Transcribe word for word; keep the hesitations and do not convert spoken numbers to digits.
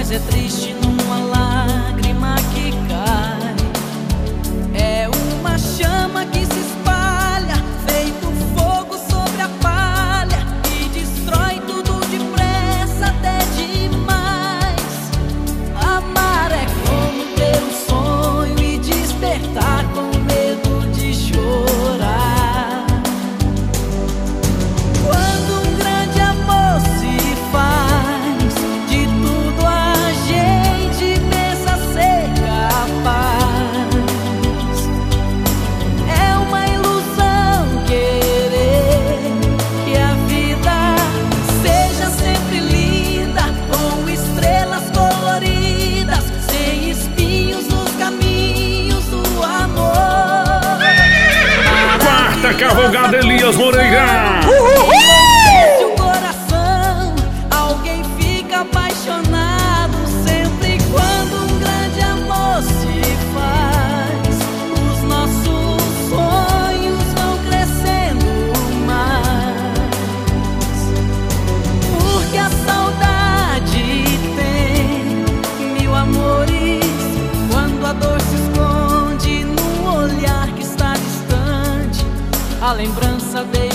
é triste numa lágrima que cai. É uma chama que se espalha, feito fogo sobre a palha, e destrói tudo depressa, até demais. Amar é como ter um sonho e despertar com medo de chorar. Quando um grande amor se faz, de tudo a gente pensa ser capaz. É uma ilusão querer que a vida seja sempre linda, com estrelas coloridas, sem espinhos nos caminhos do amor. Quarta cavalgada, Elias Moreira. Esse o coração, alguém fica apaixonado sempre quando um grande amor se faz. Os nossos sonhos vão crescendo mais, porque a saudade tem mil amores. Quando a dor se esconde num olhar que está distante, a lembrança deixa